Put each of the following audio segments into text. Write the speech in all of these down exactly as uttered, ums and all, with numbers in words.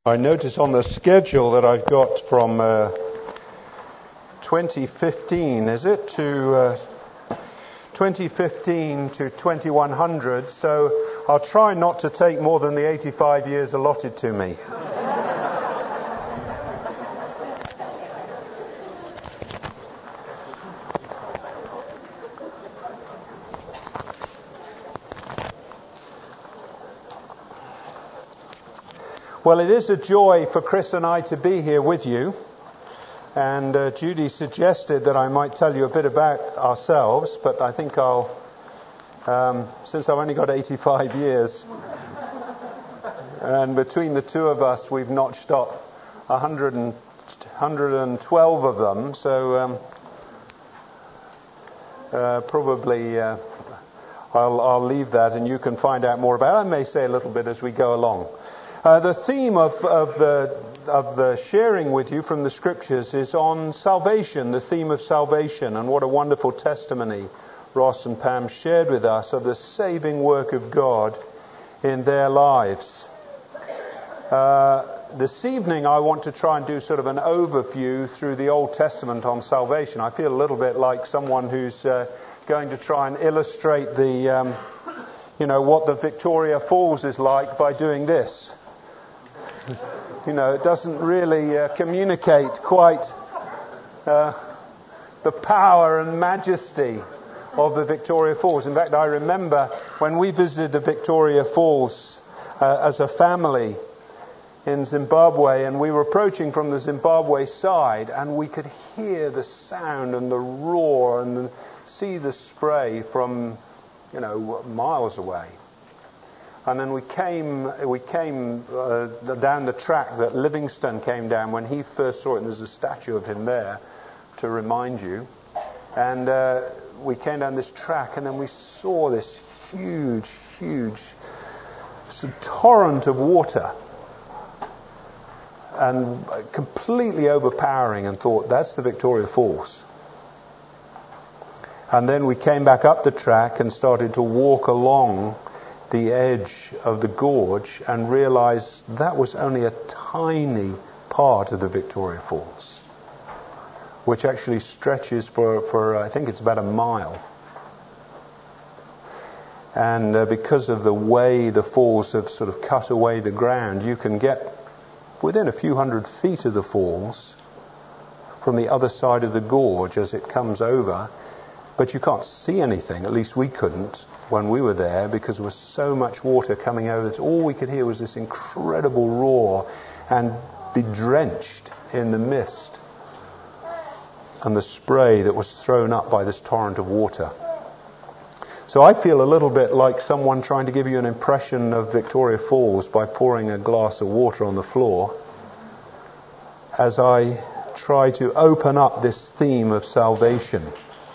I notice on the schedule that I've got from uh, twenty fifteen, is it, to uh, twenty fifteen to twenty-one hundred, so I'll try not to take more than the eighty-five years allotted to me. Well, it is a joy for Chris and I to be here with you, and uh, Judy suggested that I might tell you a bit about ourselves, but I think I'll, um, since I've only got eighty-five years, and between the two of us we've notched up one hundred, and, one hundred twelve of them, so um, uh, probably uh, I'll, I'll leave that and you can find out more about it. I may say a little bit as we go along. Uh, the theme of, of the of the sharing with you from the scriptures is on salvation, the theme of salvation, and what a wonderful testimony Ross and Pam shared with us of the saving work of God in their lives. Uh, this evening I want to try and do sort of an overview through the Old Testament on salvation. I feel a little bit like someone who's uh, going to try and illustrate the, um, you know, what the Victoria Falls is like by doing this. You know, it doesn't really uh, communicate quite uh, the power and majesty of the Victoria Falls. In fact, I remember when we visited the Victoria Falls uh, as a family in Zimbabwe, and we were approaching from the Zimbabwe side, and we could hear the sound and the roar and the, see the spray from, you know, miles away. And then we came we came uh, down the track that Livingstone came down when he first saw it, and there's a statue of him there to remind you. And uh, we came down this track, and then we saw this huge, huge sort of torrent of water, and completely overpowering, and thought, that's the Victoria Falls. And then we came back up the track and started to walk along the edge of the gorge and realized that was only a tiny part of the Victoria Falls, which actually stretches for, for I think it's about a mile. And uh, because of the way the falls have sort of cut away the ground, you can get within a few hundred feet of the falls from the other side of the gorge as it comes over, but you can't see anything, at least we couldn't when we were there, because there was so much water coming over this. All we could hear was this incredible roar and be drenched in the mist and the spray that was thrown up by this torrent of water. So I feel a little bit like someone trying to give you an impression of Victoria Falls by pouring a glass of water on the floor as I try to open up this theme of salvation.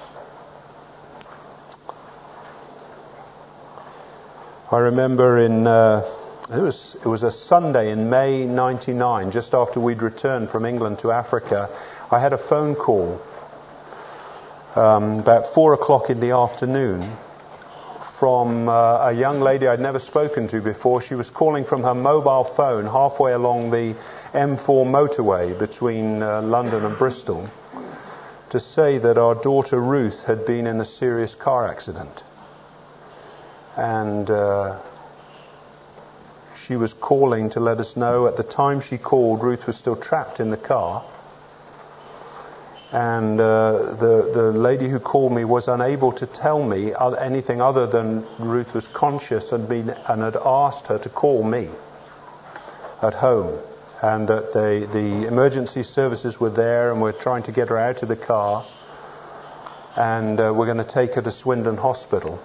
I remember in, uh, it was it was a Sunday in May ninety-nine, just after we'd returned from England to Africa, I had a phone call um, about four o'clock in the afternoon from uh, a young lady I'd never spoken to before. She was calling from her mobile phone halfway along the M four motorway between uh, London and Bristol to say that our daughter Ruth had been in a serious car accident. And uh, she was calling to let us know. At the time she called, Ruth was still trapped in the car. And uh, the the lady who called me was unable to tell me anything other than Ruth was conscious and been and had asked her to call me at home, and that the the emergency services were there and were trying to get her out of the car, and uh, we're going to take her to Swindon Hospital.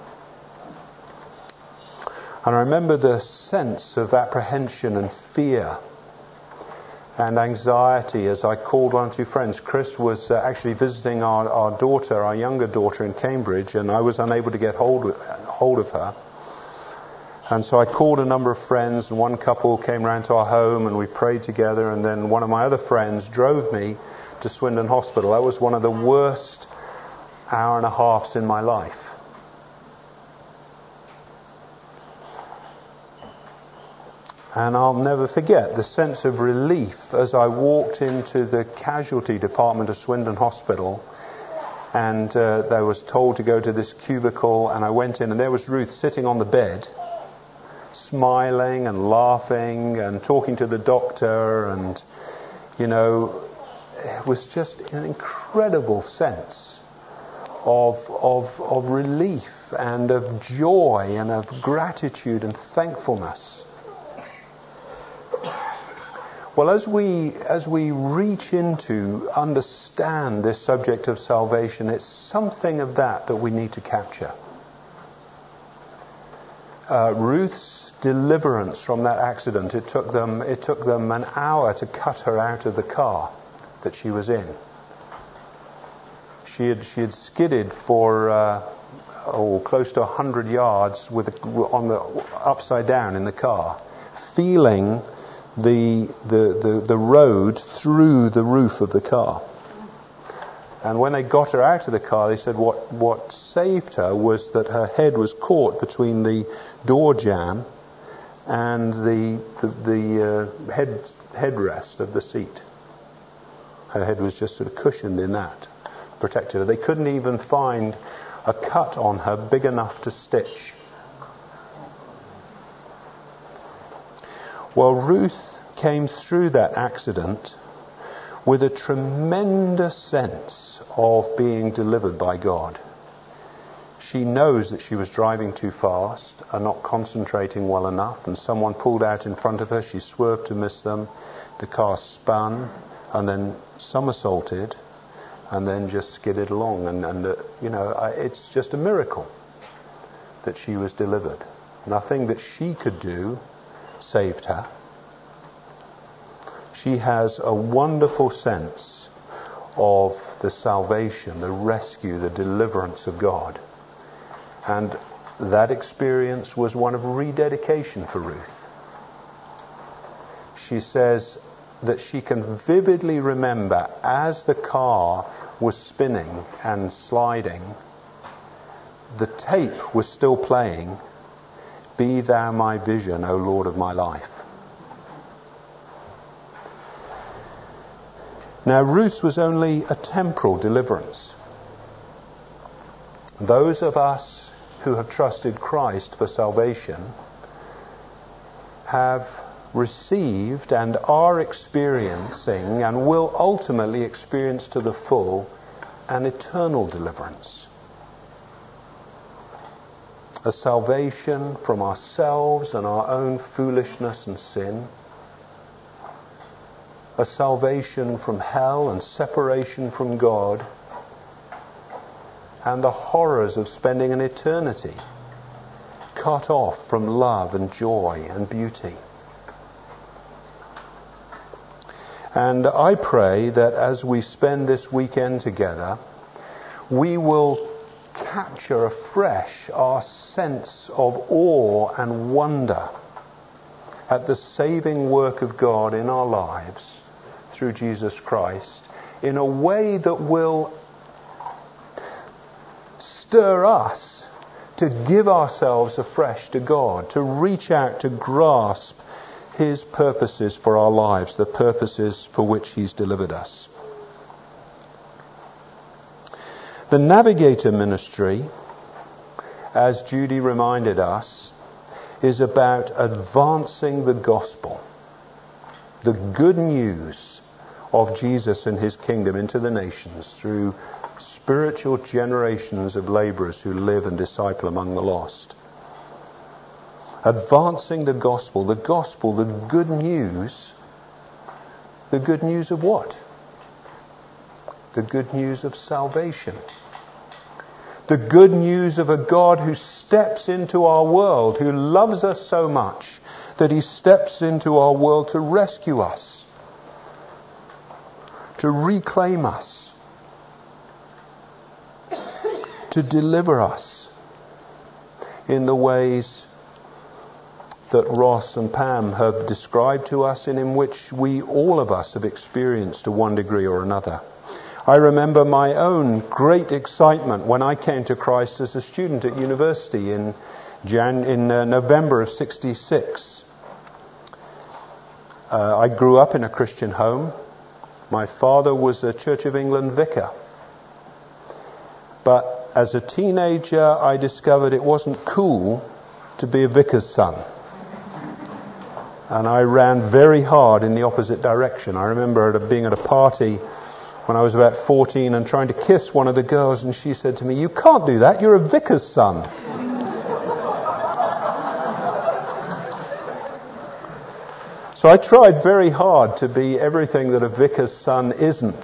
And I remember the sense of apprehension and fear and anxiety as I called one or two friends. Chris was uh, actually visiting our, our daughter, our younger daughter in Cambridge, and I was unable to get hold of, hold of her. And so I called a number of friends, and one couple came round to our home and we prayed together, and then one of my other friends drove me to Swindon Hospital. That was one of the worst hour and a halves in my life. And I'll never forget the sense of relief as I walked into the casualty department of Swindon Hospital, and uh, I was told to go to this cubicle, and I went in, and there was Ruth sitting on the bed, smiling and laughing and talking to the doctor, and, you know, it was just an incredible sense of, of, of relief and of joy and of gratitude and thankfulness. Well, as we as we reach into understand this subject of salvation, it's something of that that we need to capture. Uh, Ruth's deliverance from that accident, it took them it took them an hour to cut her out of the car that she was in. She had she had skidded for uh, oh close to a hundred yards with a, on the upside down in the car, feeling the, the the the road through the roof of the car. And when they got her out of the car, they said what what saved her was that her head was caught between the door jamb and the the, the uh, head headrest of the seat. Her head was just sort of cushioned in that, protected her. They couldn't even find a cut on her big enough to stitch. Well, Ruth came through that accident with a tremendous sense of being delivered by God. She knows that she was driving too fast and not concentrating well enough, and someone pulled out in front of her. She swerved to miss them. The car spun and then somersaulted and then just skidded along. And, and uh, you know, I, it's just a miracle that she was delivered. Nothing that she could do saved her. She has a wonderful sense of the salvation, the rescue, the deliverance of God. And that experience was one of rededication for Ruth. She says that she can vividly remember as the car was spinning and sliding, the tape was still playing, "Be thou my vision, O Lord of my life." Now, Ruth's was only a temporal deliverance. Those of us who have trusted Christ for salvation have received and are experiencing and will ultimately experience to the full an eternal deliverance. A salvation from ourselves and our own foolishness and sin. A salvation from hell and separation from God, and the horrors of spending an eternity cut off from love and joy and beauty. And I pray that as we spend this weekend together, we will capture afresh our sense of awe and wonder at the saving work of God in our lives through Jesus Christ, in a way that will stir us to give ourselves afresh to God, to reach out to grasp His purposes for our lives, the purposes for which He's delivered us. The Navigator ministry, as Judy reminded us, is about advancing the gospel, the good news of Jesus and His kingdom into the nations through spiritual generations of labourers who live and disciple among the lost. Advancing the gospel, the gospel, the good news. The good news of what? The good news of salvation. The good news of a God who steps into our world, who loves us so much that He steps into our world to rescue us, to reclaim us, to deliver us in the ways that Ross and Pam have described to us and in which we, all of us, have experienced to one degree or another. I remember my own great excitement when I came to Christ as a student at university in Jan- in uh, November of sixty-six. Uh, I grew up in a Christian home. My father was a Church of England vicar. But as a teenager, I discovered it wasn't cool to be a vicar's son. And I ran very hard in the opposite direction. I remember at a, being at a party when I was about fourteen and trying to kiss one of the girls, and she said to me, "You can't do that, you're a vicar's son." So I tried very hard to be everything that a vicar's son isn't.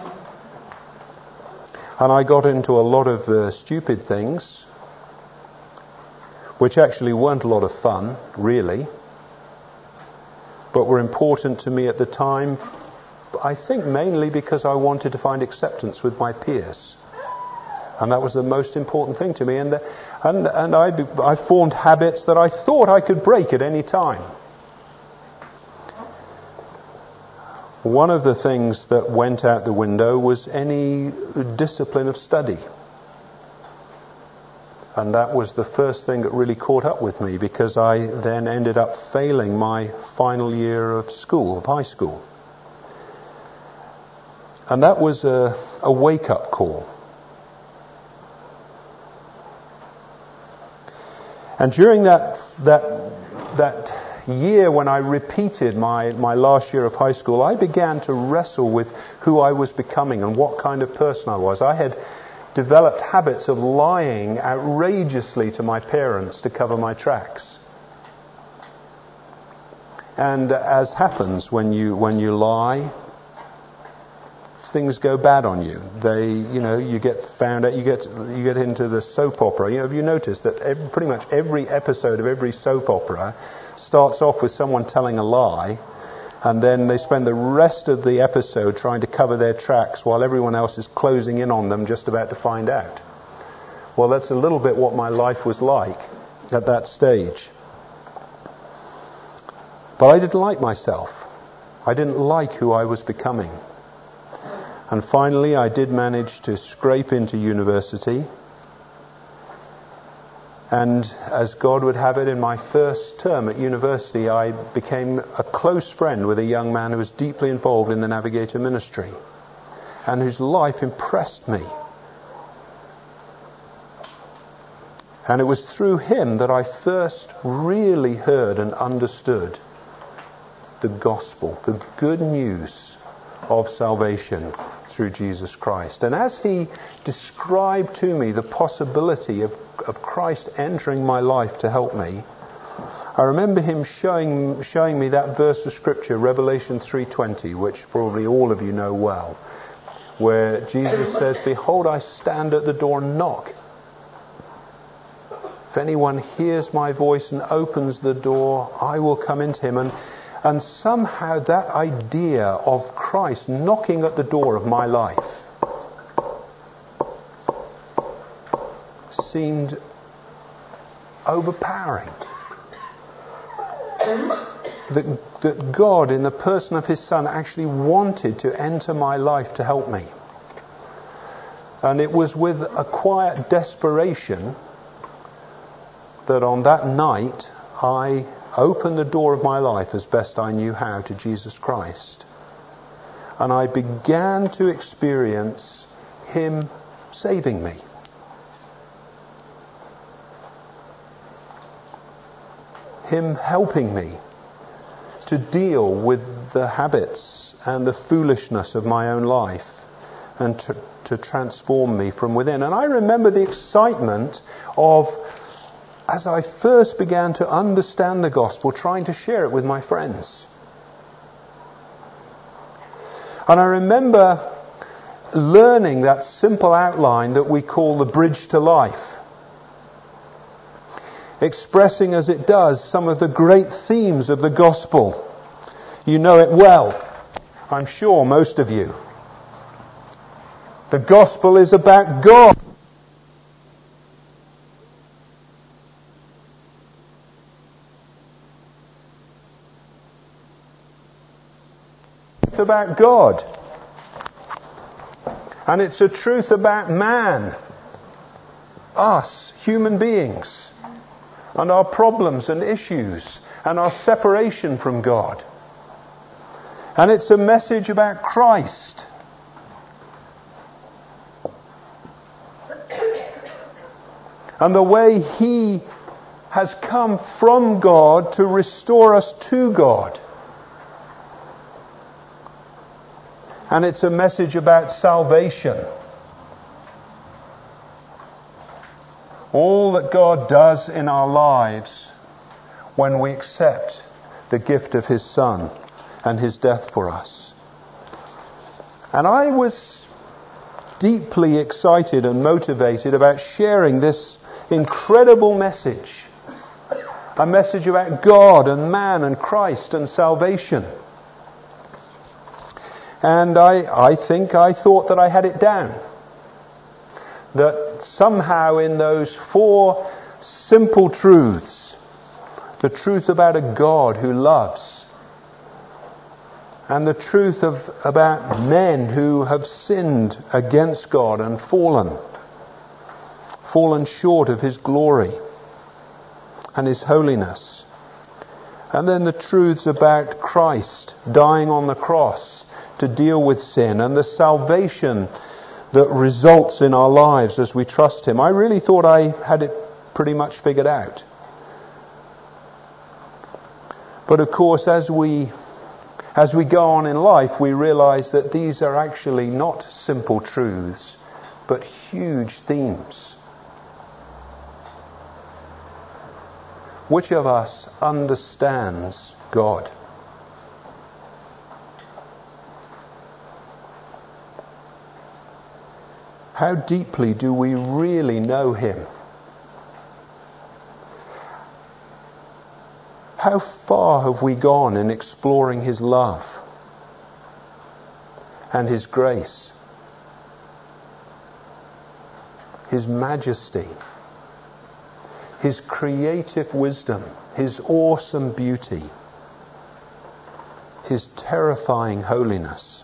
And I got into a lot of uh, stupid things, which actually weren't a lot of fun, really, but were important to me at the time, I think mainly because I wanted to find acceptance with my peers. And that was the most important thing to me. And, the, and, and I, I formed habits that I thought I could break at any time. One of the things that went out the window was any discipline of study. And that was the first thing that really caught up with me, because I then ended up failing my final year of school, of high school. And that was a, a wake-up call. And during that that that year when I repeated my, my last year of high school, I began to wrestle with who I was becoming and what kind of person I was. I had developed habits of lying outrageously to my parents to cover my tracks. And as happens when you when you lie, things go bad on you. They, you know, you get found out. You get you get into the soap opera. You know, have you noticed that every, pretty much every episode of every soap opera starts off with someone telling a lie, and then they spend the rest of the episode trying to cover their tracks while everyone else is closing in on them, just about to find out. Well, that's a little bit what my life was like at that stage. But I didn't like myself. I didn't like who I was becoming. And finally, I did manage to scrape into university. And as God would have it, in my first term at university, I became a close friend with a young man who was deeply involved in the Navigator ministry and whose life impressed me. And it was through him that I first really heard and understood the gospel, the good news of salvation through Jesus Christ. And as he described to me the possibility of, of Christ entering my life to help me, I remember him showing showing me that verse of Scripture, Revelation three twenty, which probably all of you know well, where Jesus says, "Behold, I stand at the door and knock. If anyone hears my voice and opens the door, I will come into him." And And somehow that idea of Christ knocking at the door of my life seemed overpowering. That, that God, in the person of his Son, actually wanted to enter my life to help me. And it was with a quiet desperation that on that night I opened the door of my life as best I knew how to Jesus Christ. And I began to experience him saving me. Him helping me to deal with the habits and the foolishness of my own life and to, to transform me from within. And I remember the excitement of, as I first began to understand the gospel, trying to share it with my friends. And I remember learning that simple outline that we call the bridge to life, expressing as it does some of the great themes of the gospel. You know it well, I'm sure, most of you. The gospel is about God. About God, and it's a truth about man, us, human beings, and our problems and issues and our separation from God. And it's a message about Christ. And the way He has come from God to restore us to God. And it's a message about salvation. All that God does in our lives when we accept the gift of His Son and His death for us. And I was deeply excited and motivated about sharing this incredible message. A message about God and man and Christ and salvation. And I, I think I thought that I had it down. That somehow in those four simple truths, the truth about a God who loves, and the truth of about men who have sinned against God and fallen, fallen short of His glory and His holiness. And then the truths about Christ dying on the cross to deal with sin and the salvation that results in our lives as we trust Him. I really thought I had it pretty much figured out. But of course, as we as we go on in life, we realize that these are actually not simple truths, but huge themes. Which of us understands God? How deeply do we really know Him? How far have we gone in exploring His love and His grace, His majesty, His creative wisdom, His awesome beauty, His terrifying holiness?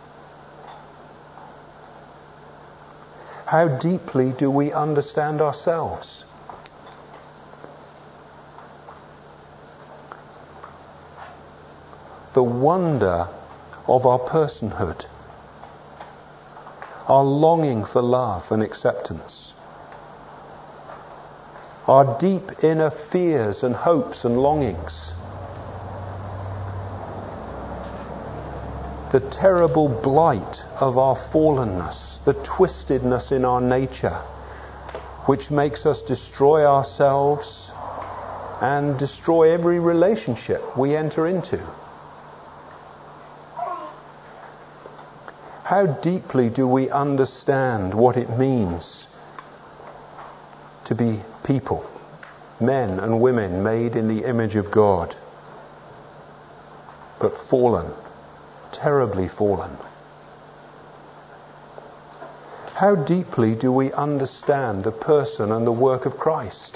How deeply do we understand ourselves? The wonder of our personhood, our longing for love and acceptance, our deep inner fears and hopes and longings, the terrible blight of our fallenness, the twistedness in our nature, which makes us destroy ourselves and destroy every relationship we enter into. How deeply do we understand what it means to be people, men and women made in the image of God, but fallen, terribly fallen? How deeply do we understand the person and the work of Christ?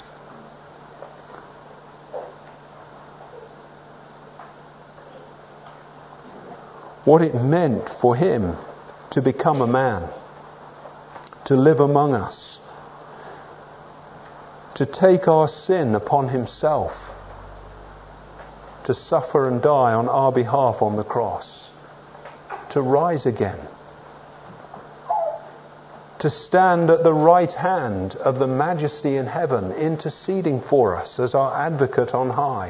What it meant for Him to become a man, to live among us, to take our sin upon Himself, to suffer and die on our behalf on the cross, to rise again, to stand at the right hand of the Majesty in heaven, interceding for us as our advocate on high.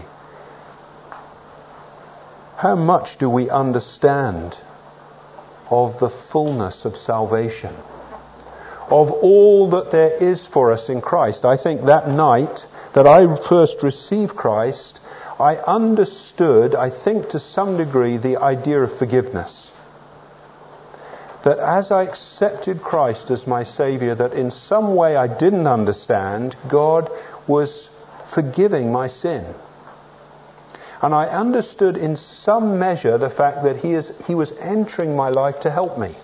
How much do we understand of the fullness of salvation, of all that there is for us in Christ? I think that night that I first received Christ, I understood, I think to some degree, the idea of forgiveness. That as I accepted Christ as my Saviour, that in some way I didn't understand, God was forgiving my sin. And I understood in some measure the fact that He is He was entering my life to help me.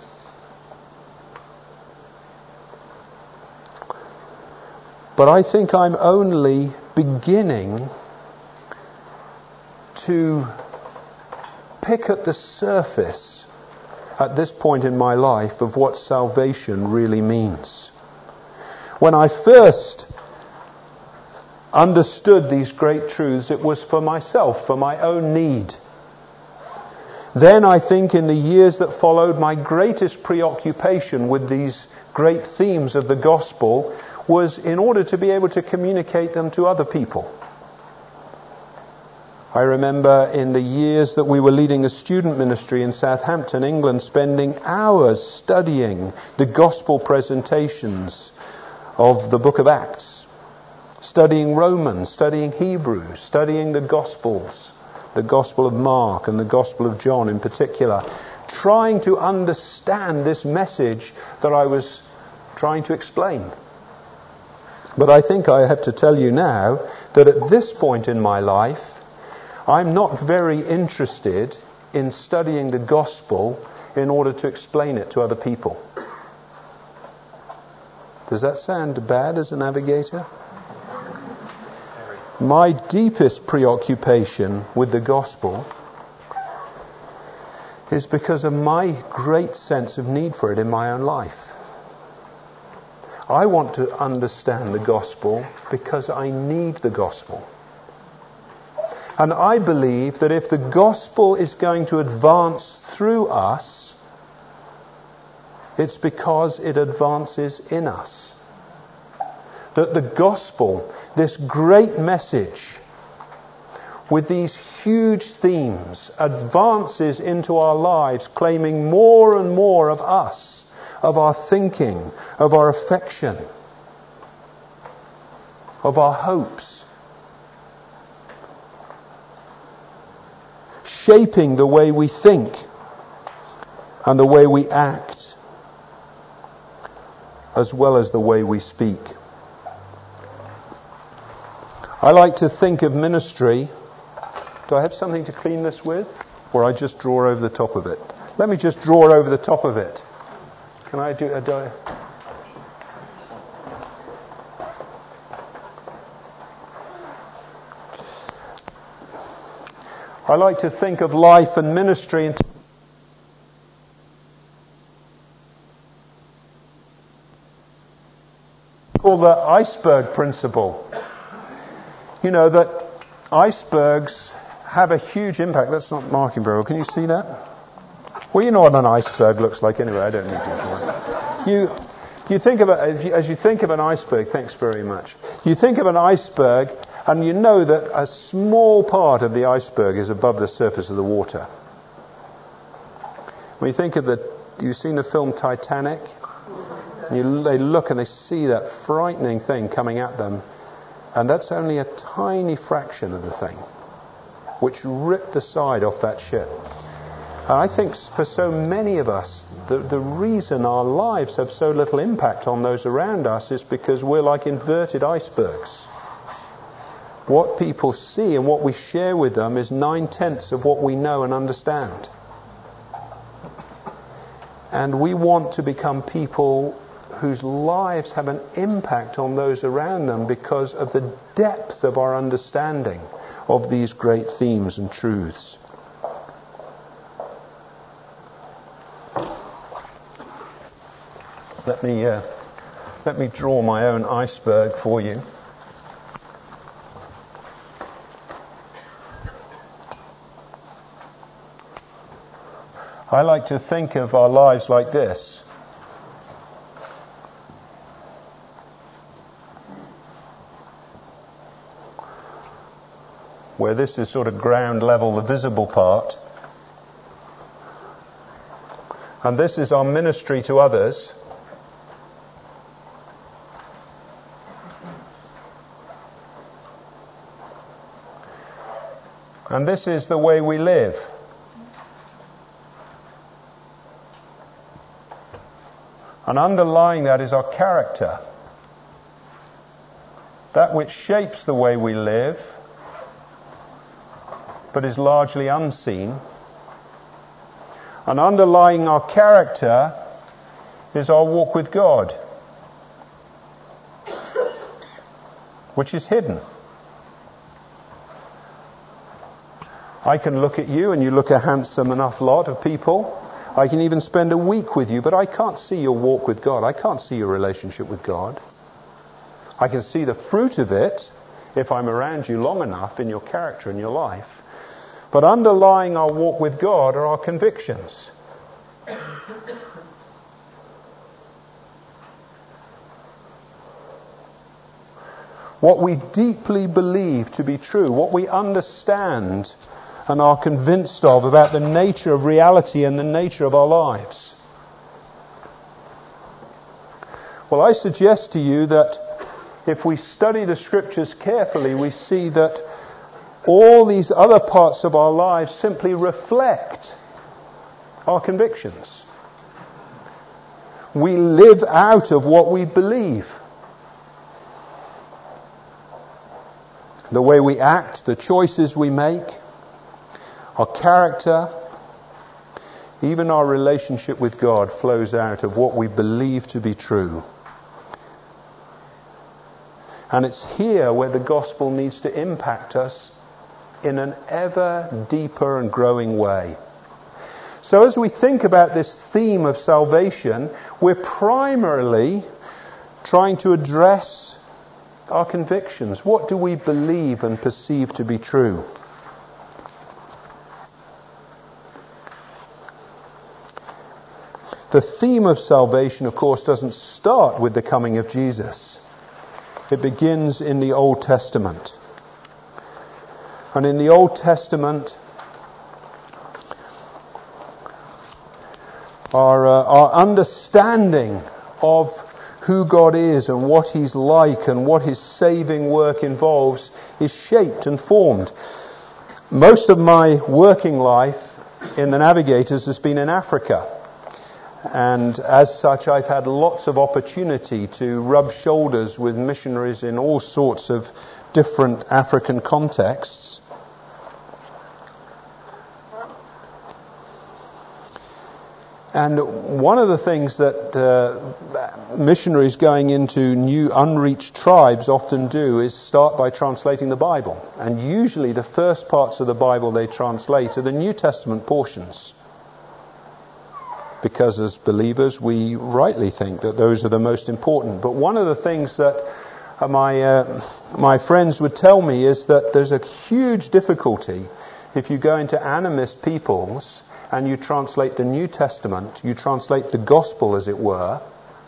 But I think I'm only beginning to pick at the surface at this point in my life of what salvation really means. When I first understood these great truths, it was for myself, for my own need. Then I think in the years that followed, my greatest preoccupation with these great themes of the gospel was in order to be able to communicate them to other people. I remember in the years that we were leading a student ministry in Southampton, England, spending hours studying the gospel presentations of the book of Acts, studying Romans, studying Hebrews, studying the Gospels, the Gospel of Mark and the Gospel of John in particular, trying to understand this message that I was trying to explain. But I think I have to tell you now that at this point in my life, I'm not very interested in studying the gospel in order to explain it to other people. Does that sound bad as a navigator? My deepest preoccupation with the gospel is because of my great sense of need for it in my own life. I want to understand the gospel because I need the gospel. And I believe that if the gospel is going to advance through us, it's because it advances in us. That the gospel, this great message, with these huge themes, advances into our lives, claiming more and more of us, of our thinking, of our affection, of our hopes. Shaping the way we think and the way we act, as well as the way we speak. I like to think of ministry. Do I have something to clean this with? Or I just draw over the top of it? Let me just draw over the top of it. Can I do a... Do I, I like to think of life and ministry in called the iceberg principle. You know that icebergs have a huge impact. That's not marking very well. Can you see that? Well, you know what an iceberg looks like anyway. I don't need to. You you think of it as you, as you think of an iceberg. Thanks very much. You think of an iceberg. And you know that a small part of the iceberg is above the surface of the water. When you think of the, you've seen the film Titanic? You, they look and they see that frightening thing coming at them. And that's only a tiny fraction of the thing, which ripped the side off that ship. And I think for so many of us, the, the reason our lives have so little impact on those around us is because we're like inverted icebergs. What people see and what we share with them is nine-tenths of what we know and understand. And we want to become people whose lives have an impact on those around them because of the depth of our understanding of these great themes and truths. Let me, uh, let me draw my own iceberg for you. I like to think of our lives like this. Where this is sort of ground level, the visible part. And this is our ministry to others. And this is the way we live. And underlying that is our character. That which shapes the way we live, but is largely unseen. And underlying our character is our walk with God, which is hidden. I can look at you and you look a handsome enough lot of people. I can even spend a week with you, but I can't see your walk with God. I can't see your relationship with God. I can see the fruit of it if I'm around you long enough in your character and your life. But underlying our walk with God are our convictions. What we deeply believe to be true, what we understand and are convinced of about the nature of reality and the nature of our lives. Well, I suggest to you that if we study the Scriptures carefully, we see that all these other parts of our lives simply reflect our convictions. We live out of what we believe. The way we act, the choices we make, our character, even our relationship with God flows out of what we believe to be true. And it's here where the gospel needs to impact us in an ever deeper and growing way. So as we think about this theme of salvation, we're primarily trying to address our convictions. What do we believe and perceive to be true? The theme of salvation, of course, doesn't start with the coming of Jesus. It begins in the Old Testament. And in the Old Testament, our, uh, our understanding of who God is and what He's like and what His saving work involves is shaped and formed. Most of my working life in the Navigators has been in Africa. And as such, I've had lots of opportunity to rub shoulders with missionaries in all sorts of different African contexts. And one of the things that uh, missionaries going into new unreached tribes often do is start by translating the Bible. And usually the first parts of the Bible they translate are the New Testament portions. Because as believers we rightly think that those are the most important. But one of the things that my uh, my friends would tell me is that there's a huge difficulty if you go into animist peoples and you translate the New Testament, you translate the gospel as it were,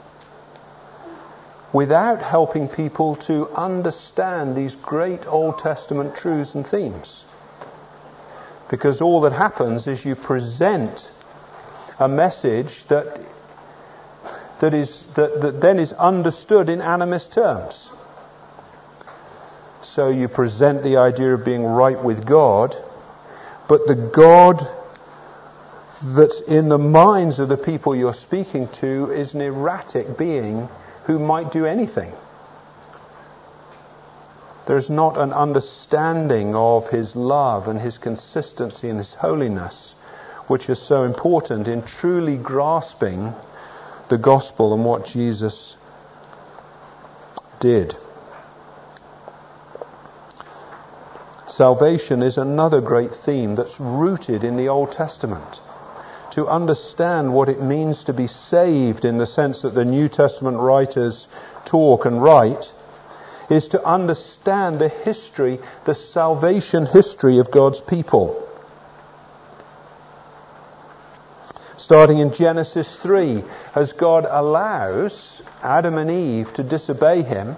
without helping people to understand these great Old Testament truths and themes. Because all that happens is you present a message that that is that, that then is understood in animist terms. So you present the idea of being right with God, but the God that's in the minds of the people you're speaking to is an erratic being who might do anything. There's not an understanding of His love and His consistency and His holiness, which is so important in truly grasping the gospel and what Jesus did. Salvation is another great theme that's rooted in the Old Testament. To understand what it means to be saved in the sense that the New Testament writers talk and write is to understand the history, the salvation history of God's people. Starting in Genesis three, as God allows Adam and Eve to disobey Him,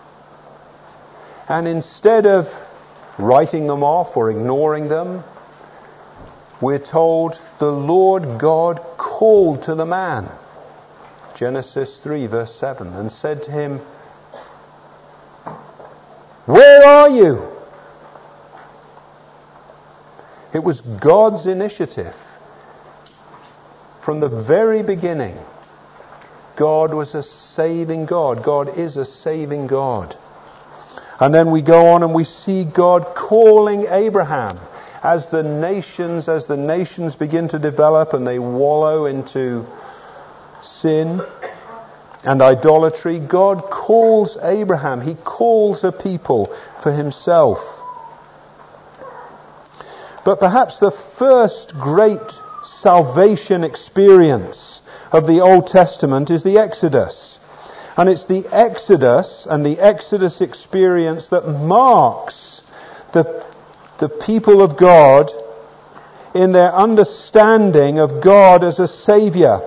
and instead of writing them off or ignoring them, we're told the Lord God called to the man, Genesis three verse seven, and said to him, "Where are you?" It was God's initiative. From the very beginning, God was a saving God. God is a saving God. And then we go on and we see God calling Abraham as the nations, as the nations begin to develop and they wallow into sin and idolatry. God calls Abraham. He calls a people for Himself. But perhaps the first great salvation experience of the Old Testament is the Exodus. And it's the Exodus and the Exodus experience that marks the, the people of God in their understanding of God as a Saviour.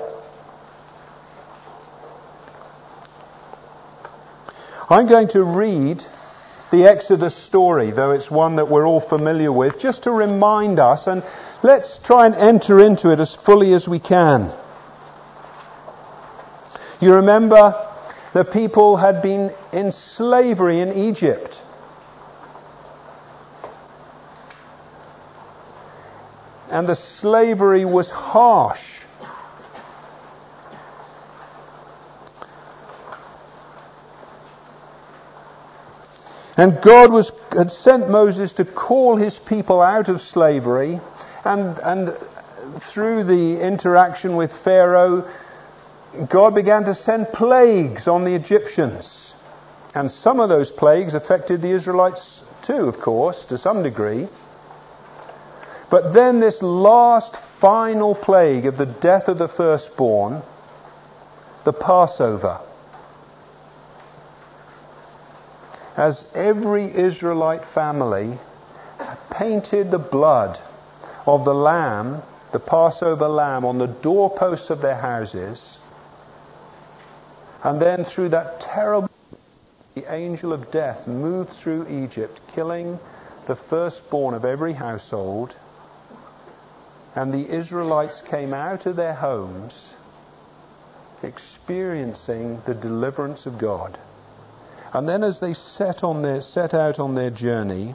I'm going to read the Exodus story, though it's one that we're all familiar with, just to remind us, and let's try and enter into it as fully as we can. You remember the people had been in slavery in Egypt. And the slavery was harsh. And God was, had sent Moses to call his people out of slavery, and, and through the interaction with Pharaoh, God began to send plagues on the Egyptians. And some of those plagues affected the Israelites too, of course, to some degree. But then this last final plague of the death of the firstborn, the Passover. As every Israelite family painted the blood of the lamb, the Passover lamb, on the doorposts of their houses, and then through that terrible, the angel of death moved through Egypt, killing the firstborn of every household, and the Israelites came out of their homes experiencing the deliverance of God. And then as they set on their set out on their journey,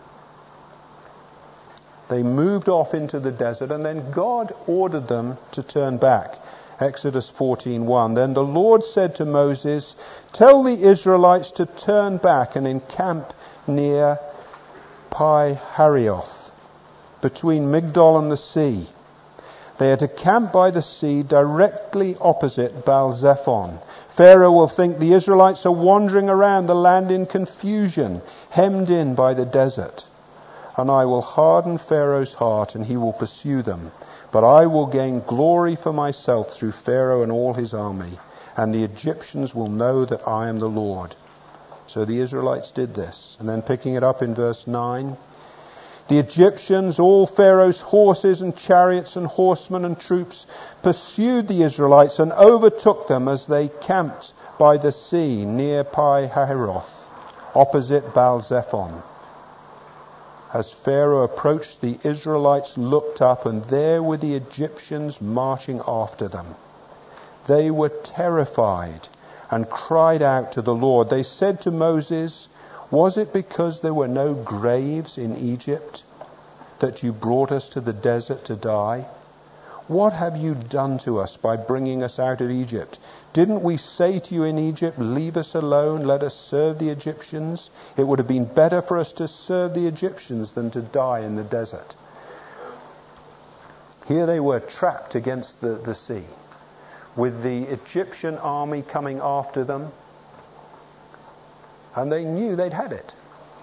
they moved off into the desert, and then God ordered them to turn back. Exodus fourteen one. Then the Lord said to Moses, "Tell the Israelites to turn back and encamp near Pi-hahiroth, between Migdol and the sea. They are to camp by the sea directly opposite Baal-zephon. Pharaoh will think the Israelites are wandering around the land in confusion, hemmed in by the desert. And I will harden Pharaoh's heart, and he will pursue them. But I will gain glory for myself through Pharaoh and all his army, and the Egyptians will know that I am the Lord." So the Israelites did this. And then picking it up in verse nine, "The Egyptians, all Pharaoh's horses and chariots and horsemen and troops, pursued the Israelites and overtook them as they camped by the sea near Pi-hahiroth, opposite Baal-zephon. As Pharaoh approached, the Israelites looked up, and there were the Egyptians marching after them. They were terrified and cried out to the Lord. They said to Moses, 'Was it because there were no graves in Egypt that you brought us to the desert to die? What have you done to us by bringing us out of Egypt? Didn't we say to you in Egypt, leave us alone, let us serve the Egyptians? It would have been better for us to serve the Egyptians than to die in the desert.'" Here they were trapped against the, the sea, with the Egyptian army coming after them, and they knew they'd had it.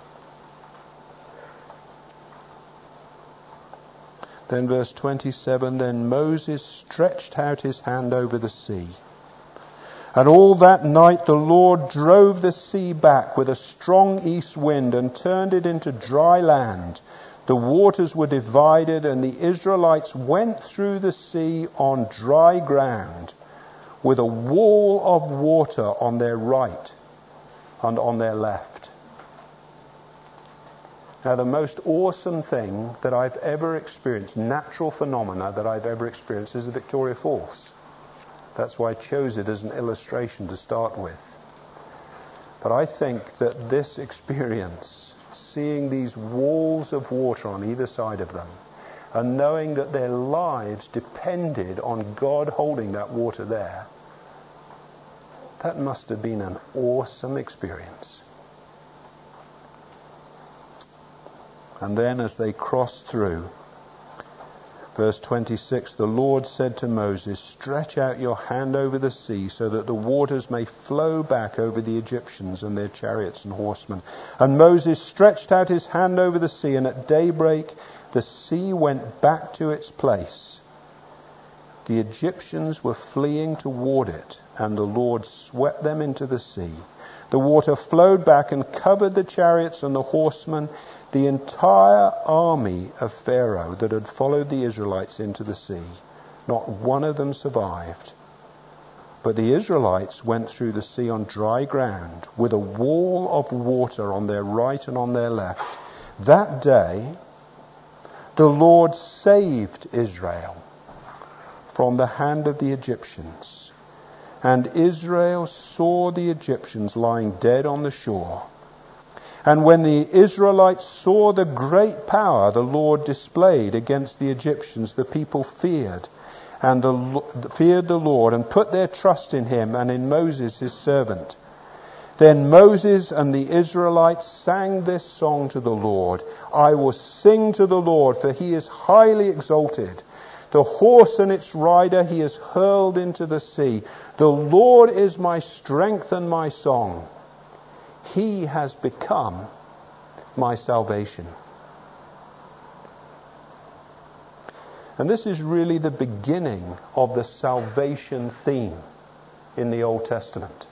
Then verse twenty-seven, "Then Moses stretched out his hand over the sea. And all that night the Lord drove the sea back with a strong east wind and turned it into dry land. The waters were divided, and the Israelites went through the sea on dry ground, with a wall of water on their right and on their left." Now, the most awesome thing that I've ever experienced, natural phenomena that I've ever experienced, is the Victoria Falls. That's why I chose it as an illustration to start with. But I think that this experience, seeing these walls of water on either side of them, and knowing that their lives depended on God holding that water there, that must have been an awesome experience. And then as they crossed through, verse twenty-six, "The Lord said to Moses, 'Stretch out your hand over the sea so that the waters may flow back over the Egyptians and their chariots and horsemen.' And Moses stretched out his hand over the sea, and at daybreak the sea went back to its place. The Egyptians were fleeing toward it, and the Lord swept them into the sea. The water flowed back and covered the chariots and the horsemen, the entire army of Pharaoh that had followed the Israelites into the sea. Not one of them survived. But the Israelites went through the sea on dry ground, with a wall of water on their right and on their left. That day, the Lord saved Israel from the hand of the Egyptians. And Israel saw the Egyptians lying dead on the shore. And when the Israelites saw the great power the Lord displayed against the Egyptians, the people feared and the, feared the Lord and put their trust in him and in Moses his servant. Then Moses and the Israelites sang this song to the Lord. I will sing to the Lord, for he is highly exalted. The horse and its rider he has hurled into the sea. The Lord is my strength and my song. He has become my salvation. And this is really the beginning of the salvation theme in the Old Testament.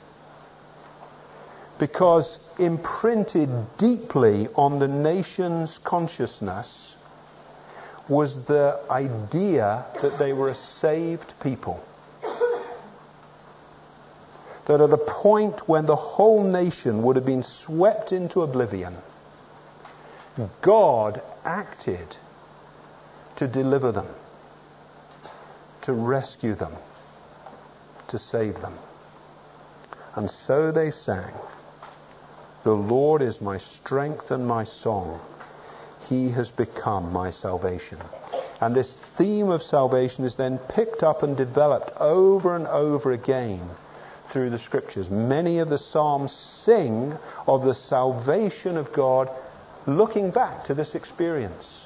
Because imprinted deeply on the nation's consciousness was the idea that they were a saved people. That at a point when the whole nation would have been swept into oblivion, God acted to deliver them, to rescue them, to save them. And so they sang, the Lord is my strength and my song. He has become my salvation. And this theme of salvation is then picked up and developed over and over again through the Scriptures. Many of the Psalms sing of the salvation of God looking back to this experience.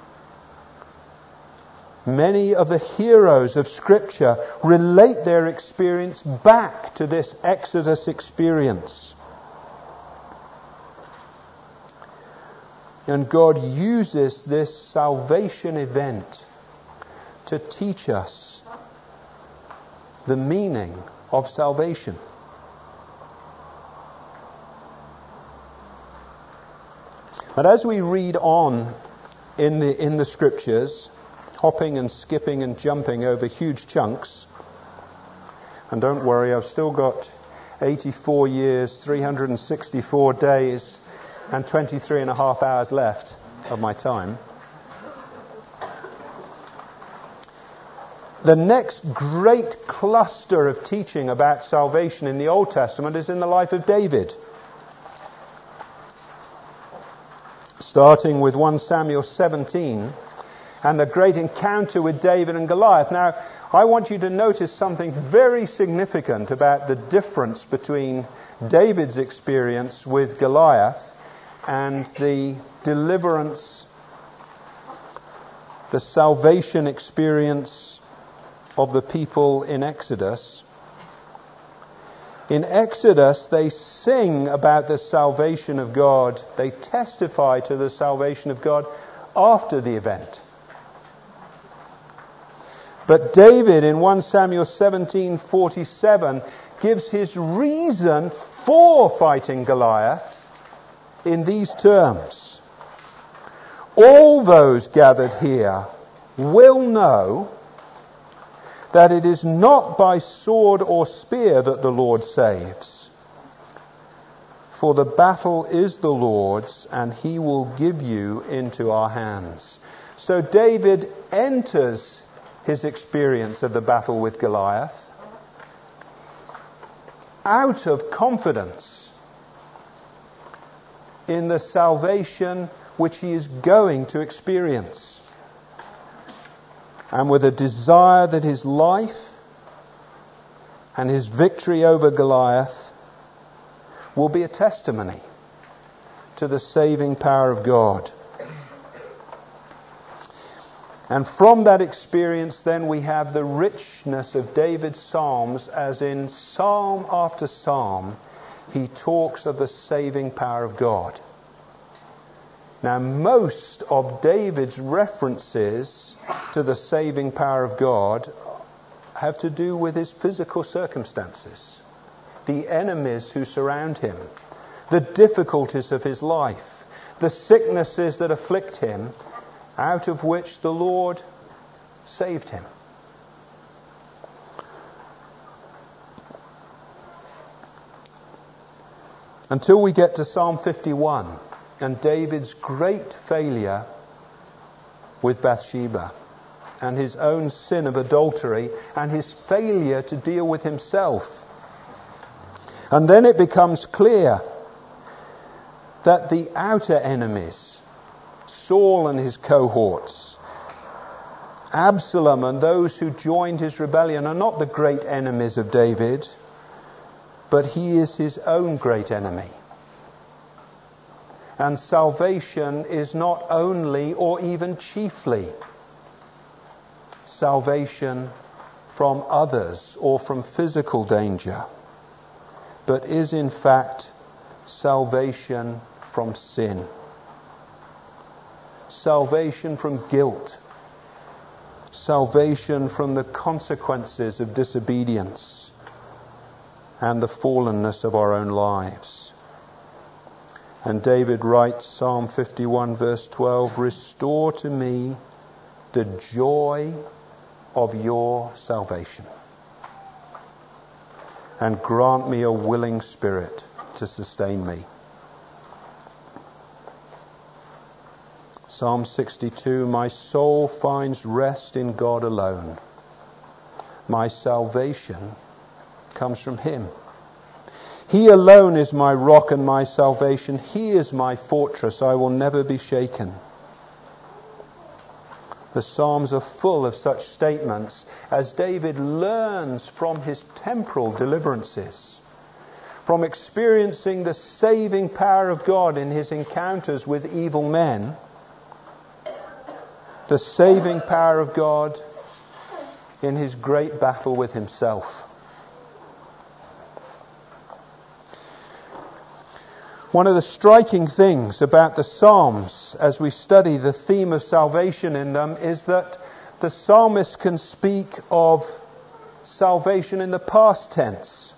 Many of the heroes of Scripture relate their experience back to this Exodus experience. And God uses this salvation event to teach us the meaning of salvation. But as we read on in the in the Scriptures, hopping and skipping and jumping over huge chunks, and don't worry, I've still got eighty-four years, three hundred sixty-four days, and twenty-three and a half hours left of my time. The next great cluster of teaching about salvation in the Old Testament is in the life of David. Starting with First Samuel seventeen and the great encounter with David and Goliath. Now, I want you to notice something very significant about the difference between David's experience with Goliath and the deliverance, the salvation experience of the people in Exodus. In Exodus, they sing about the salvation of God. They testify to the salvation of God after the event. But David in First Samuel seventeen forty-seven gives his reason for fighting Goliath in these terms. All those gathered here will know that it is not by sword or spear that the Lord saves. For the battle is the Lord's, and he will give you into our hands. So David enters his experience of the battle with Goliath out of confidence in the salvation which he is going to experience, and with a desire that his life and his victory over Goliath will be a testimony to the saving power of God. And from that experience then we have the richness of David's Psalms, as in Psalm after Psalm he talks of the saving power of God. Now, most of David's references to the saving power of God have to do with his physical circumstances. the enemies who surround him, the difficulties of his life, the sicknesses that afflict him, out of which the Lord saved him. Until we get to Psalm fifty-one and David's great failure with Bathsheba and his own sin of adultery and his failure to deal with himself. And then it becomes clear that the outer enemies, Saul and his cohorts, Absalom and those who joined his rebellion, are not the great enemies of David, but he is his own great enemy. And salvation is not only or even chiefly salvation from others or from physical danger, but is in fact salvation from sin. Salvation from guilt. Salvation from the consequences of disobedience and the fallenness of our own lives. And David writes, Psalm fifty-one verse twelve, "Restore to me the joy of your salvation, and grant me a willing spirit to sustain me." Psalm sixty-two, "My soul finds rest in God alone. My salvation comes from Him. He alone is my rock and my salvation. He is my fortress. I will never be shaken." The Psalms are full of such statements as David learns from his temporal deliverances, from experiencing the saving power of God in his encounters with evil men, the saving power of God in his great battle with himself. One of the striking things about the Psalms as we study the theme of salvation in them is that the psalmist can speak of salvation in the past tense.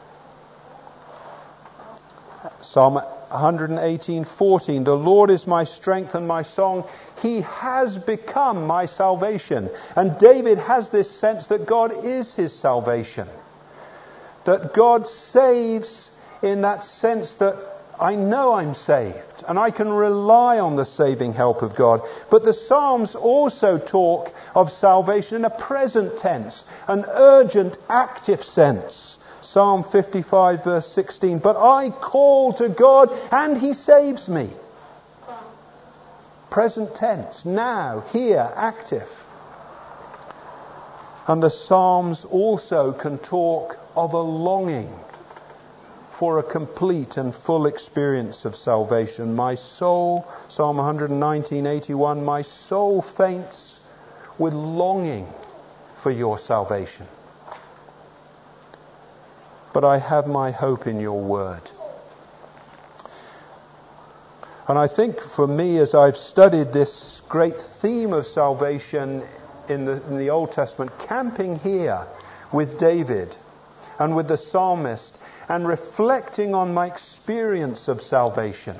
Psalm one eighteen fourteen, "The Lord is my strength and my song. He has become my salvation." And David has this sense that God is his salvation. That God saves in that sense that I know I'm saved and I can rely on the saving help of God. But the Psalms also talk of salvation in a present tense, an urgent, active sense. Psalm fifty-five verse sixteen, "But I call to God and He saves me." Present tense, now, here, active. And the Psalms also can talk of a longing for a complete and full experience of salvation. My soul, Psalm one nineteen eighty-one, "My soul faints with longing for your salvation. But I have my hope in your word." And I think for me, as I've studied this great theme of salvation in the, in the Old Testament, camping here with David and with the psalmist, and reflecting on my experience of salvation.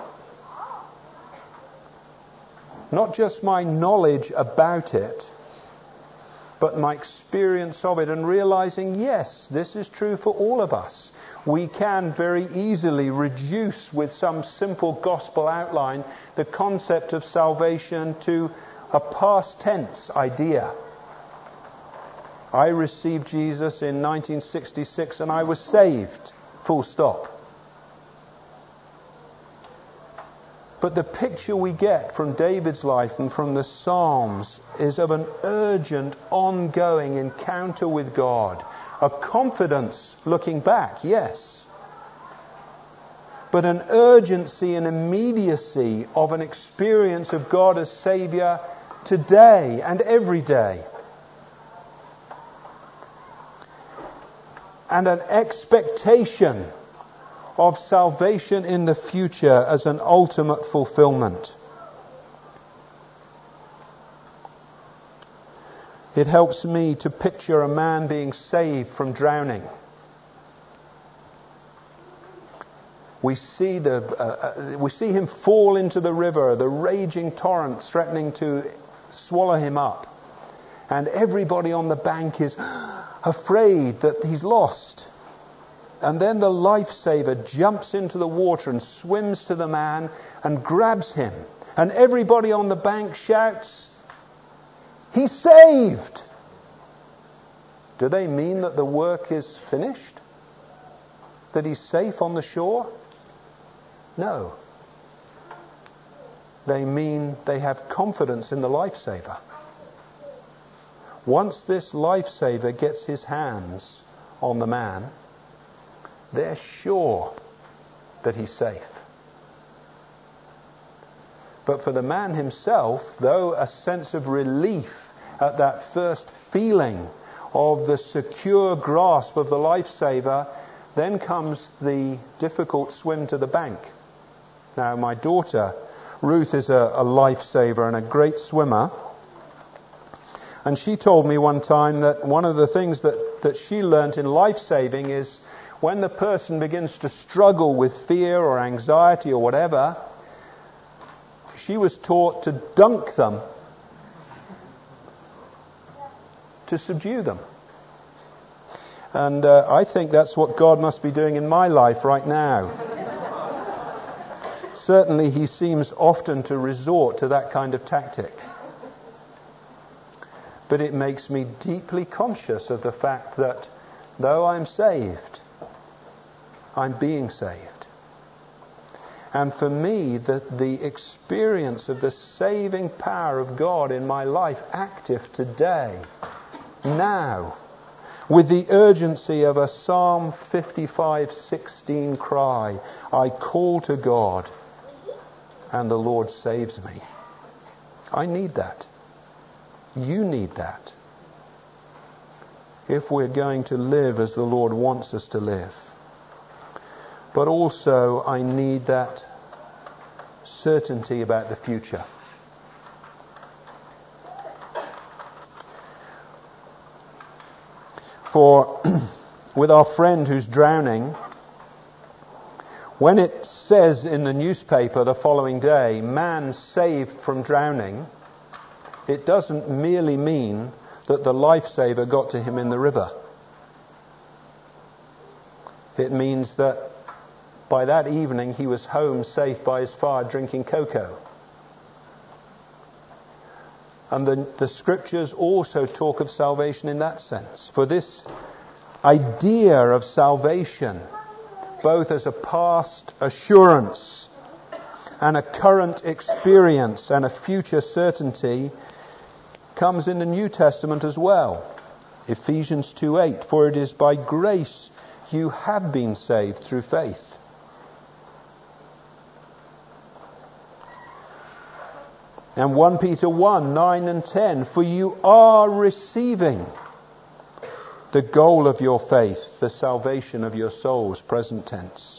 Not just my knowledge about it, but my experience of it, and realizing, yes, this is true for all of us. We can very easily reduce with some simple gospel outline the concept of salvation to a past tense idea. I received Jesus in nineteen sixty-six and I was saved. Full stop. But the picture we get from David's life and from the Psalms is of an urgent, ongoing encounter with God. A confidence looking back, yes. But an urgency and immediacy of an experience of God as Saviour today and every day. And an expectation of salvation in the future as an ultimate fulfillment. It helps me to picture a man being saved from drowning. We see the uh, uh, we see him fall into the river, the raging torrent threatening to swallow him up. And everybody on the bank is afraid that he's lost. And then the lifesaver jumps into the water and swims to the man and grabs him. And everybody on the bank shouts, "He's saved!" Do they mean that the work is finished? That he's safe on the shore? No. They mean they have confidence in the lifesaver. Once this lifesaver gets his hands on the man, they're sure that he's safe. But for the man himself, though a sense of relief at that first feeling of the secure grasp of the lifesaver, then comes the difficult swim to the bank. Now, my daughter, Ruth, is a, a lifesaver and a great swimmer. And she told me one time that one of the things that, that she learnt in life-saving is when the person begins to struggle with fear or anxiety or whatever, she was taught to dunk them to subdue them. And uh, I think that's what God must be doing in my life right now. Certainly he seems often to resort to that kind of tactic. But it makes me deeply conscious of the fact that though I'm saved, I'm being saved. And for me, the, the experience of the saving power of God in my life, active today, now, with the urgency of a Psalm fifty-five sixteen cry, I call to God and the Lord saves me. I need that. You need that. If we're going to live as the Lord wants us to live. But also I need that certainty about the future. For with our friend who's drowning, when it says in the newspaper the following day, man saved from drowning, it doesn't merely mean that the lifesaver got to him in the river. It means that by that evening he was home safe by his fire drinking cocoa. And the, the scriptures also talk of salvation in that sense. For this idea of salvation, both as a past assurance and a current experience and a future certainty, comes in the New Testament as well. Ephesians two eight, for it is by grace you have been saved through faith. And First Peter one nine and ten, for you are receiving the goal of your faith, the salvation of your souls, present tense.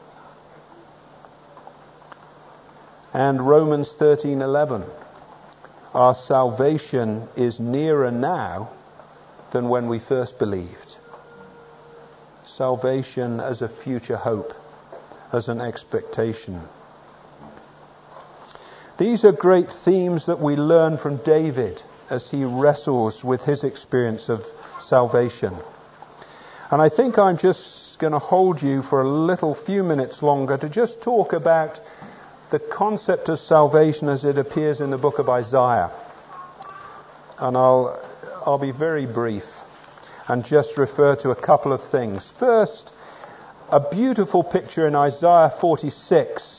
And Romans thirteen eleven, our salvation is nearer now than when we first believed. Salvation as a future hope, as an expectation. These are great themes that we learn from David as he wrestles with his experience of salvation. And I think I'm just going to hold you for a little few minutes longer to just talk about the concept of salvation as it appears in the book of Isaiah. And I'll I'll be very brief and just refer to a couple of things. First, a beautiful picture in Isaiah forty-six.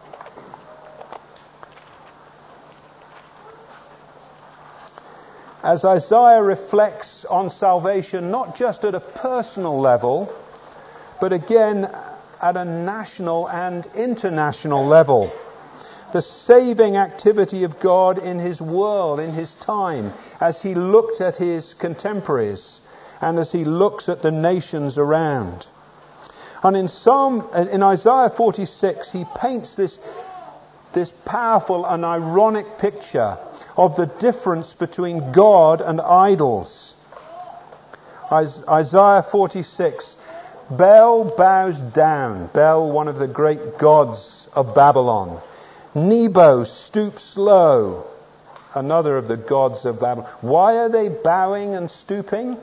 As Isaiah reflects on salvation, not just at a personal level, but again at a national and international level. The saving activity of God in his world, in his time, as he looked at his contemporaries and as he looks at the nations around. And in Psalm, in Isaiah forty-six, he paints this, this powerful and ironic picture of the difference between God and idols. Isaiah forty-six, Bel bows down. Bel, one of the great gods of Babylon. Nebo stoops low. Another of the gods of Babylon. Why are they bowing and stooping?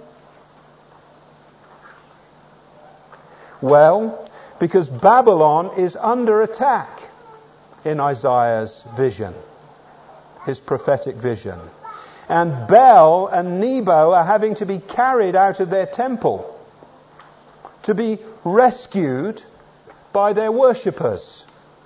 Well, because Babylon is under attack in Isaiah's vision, his prophetic vision. And Bel and Nebo are having to be carried out of their temple to be rescued by their worshippers.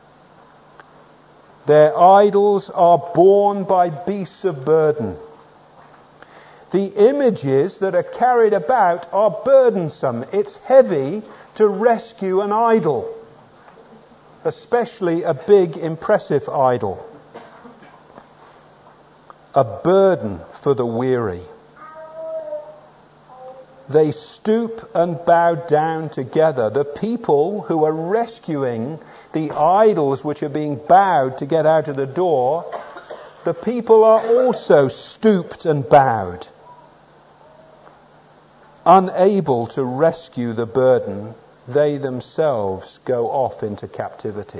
Their idols are borne by beasts of burden. The images that are carried about are burdensome. It's heavy to rescue an idol, especially a big, impressive idol. A burden for the weary. They stoop and bow down together. The people who are rescuing the idols which are being bowed to get out of the door, the people are also stooped and bowed, unable to rescue the burden. They themselves go off into captivity.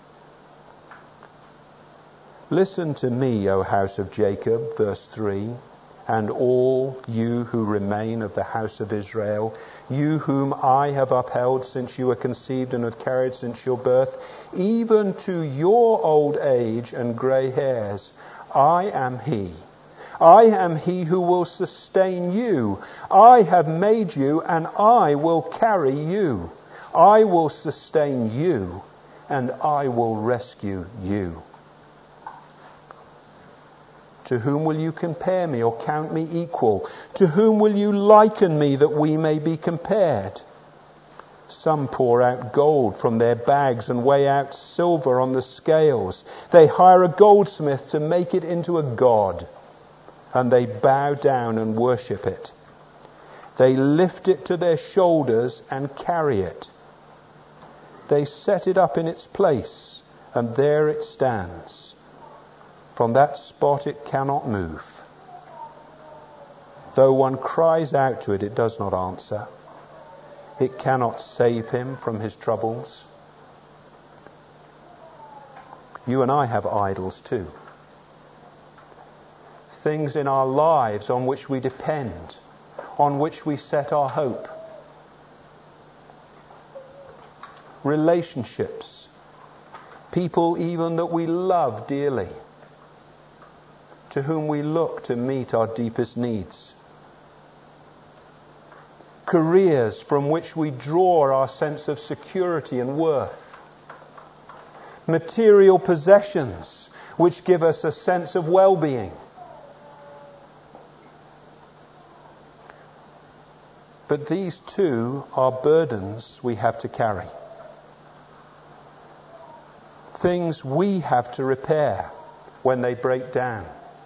Listen to me, O house of Jacob, verse three, and all you who remain of the house of Israel, you whom I have upheld since you were conceived and have carried since your birth, even to your old age and grey hairs, I am he. I am he who will sustain you. I have made you, and I will carry you. I will sustain you, and I will rescue you. To whom will you compare me or count me equal? To whom will you liken me that we may be compared? Some pour out gold from their bags and weigh out silver on the scales. They hire a goldsmith to make it into a god, and they bow down and worship it. They lift it to their shoulders and carry it. They set it up in its place, and there it stands. From that spot it cannot move. Though one cries out to it, it does not answer. It cannot save him from his troubles. You and I have idols too. Things in our lives on which we depend, on which we set our hope. Relationships. People even that we love dearly, to whom we look to meet our deepest needs. Careers from which we draw our sense of security and worth. Material possessions which give us a sense of well-being. But these too are burdens we have to carry. Things we have to repair when they break down.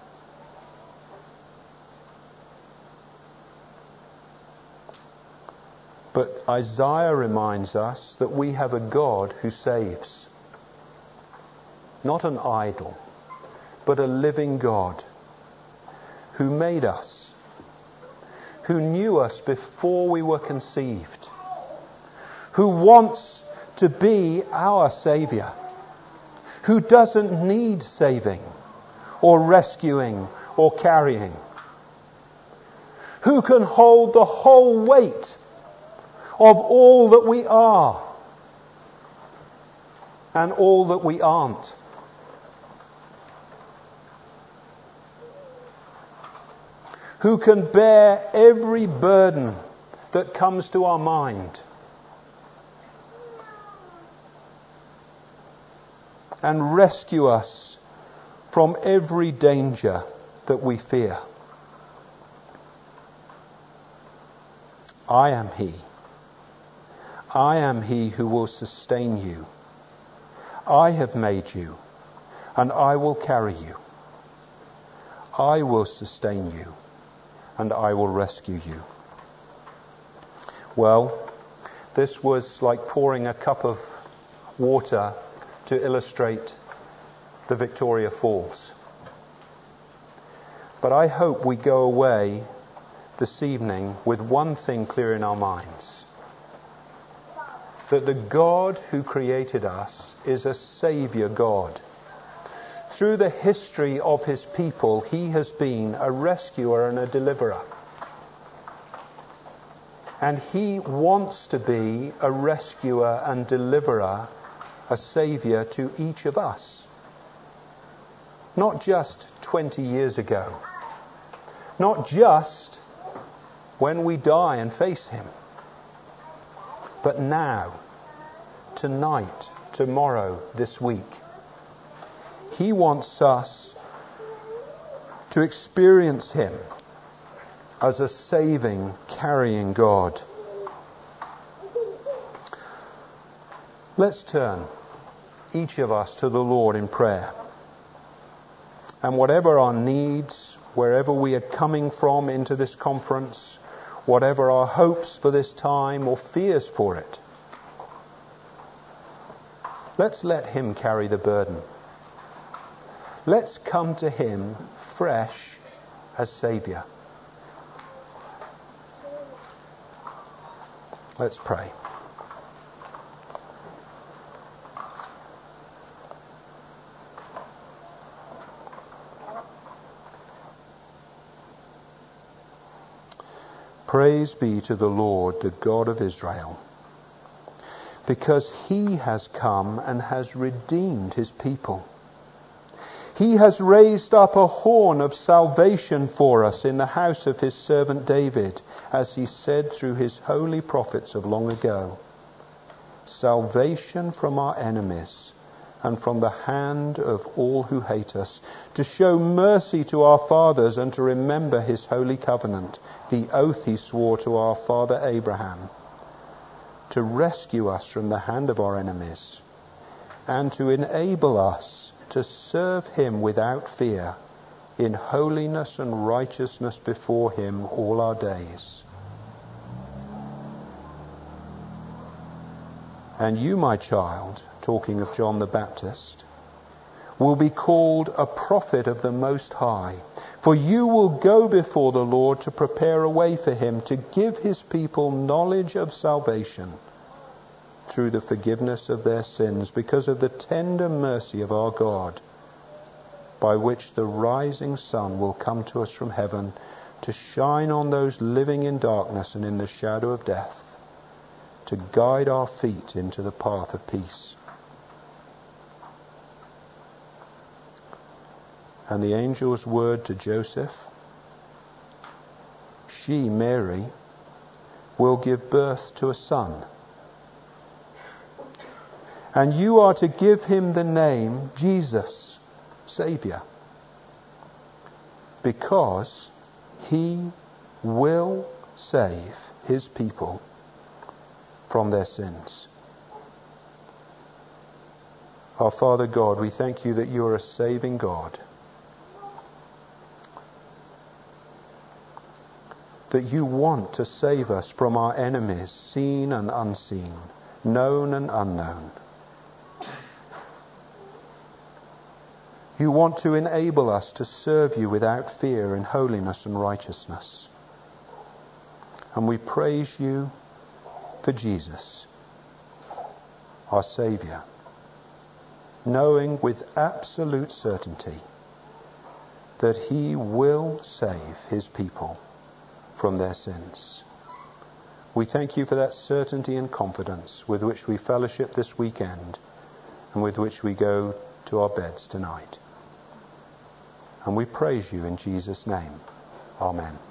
But Isaiah reminds us that we have a God who saves. Not an idol, but a living God who made us, who knew us before we were conceived, who wants to be our Saviour, who doesn't need saving or rescuing or carrying, who can hold the whole weight of all that we are and all that we aren't. Who can bear every burden that comes to our mind and rescue us from every danger that we fear. I am He. I am He who will sustain you. I have made you, and I will carry you. I will sustain you, and I will rescue you. Well, this was like pouring a cup of water to illustrate the Victoria Falls. But I hope we go away this evening with one thing clear in our minds. that the God who created us is a Saviour God. Through the history of his people, he has been a rescuer and a deliverer. And he wants to be a rescuer and deliverer, a saviour to each of us. Not just twenty years ago. Not just when we die and face him. But now, tonight, tomorrow, this week. He wants us to experience him as a saving, carrying God. Let's turn, each of us, to the Lord in prayer. And whatever our needs, wherever we are coming from into this conference, whatever our hopes for this time or fears for it, let's let him carry the burden. Let's come to him fresh as Saviour. Let's pray. Praise be to the Lord, the God of Israel, because he has come and has redeemed his people. He has raised up a horn of salvation for us in the house of his servant David, as he said through his holy prophets of long ago. Salvation from our enemies and from the hand of all who hate us, to show mercy to our fathers and to remember his holy covenant, the oath he swore to our father Abraham, to rescue us from the hand of our enemies and to enable us to serve him without fear, in holiness and righteousness before him all our days. And you, my child, talking of John the Baptist, will be called a prophet of the Most High, for you will go before the Lord to prepare a way for him, to give his people knowledge of salvation through the forgiveness of their sins, because of the tender mercy of our God, by which the rising sun will come to us from heaven, to shine on those living in darkness and in the shadow of death, to guide our feet into the path of peace. And the angel's word to Joseph, she, Mary, will give birth to a son, and you are to give him the name Jesus, Saviour, because he will save his people from their sins. Our Father God, we thank you that you are a saving God, that you want to save us from our enemies, seen and unseen, known and unknown. You want to enable us to serve you without fear in holiness and righteousness. And we praise you for Jesus, our Saviour, knowing with absolute certainty that he will save his people from their sins. We thank you for that certainty and confidence with which we fellowship this weekend and with which we go to our beds tonight. And we praise you in Jesus' name. Amen.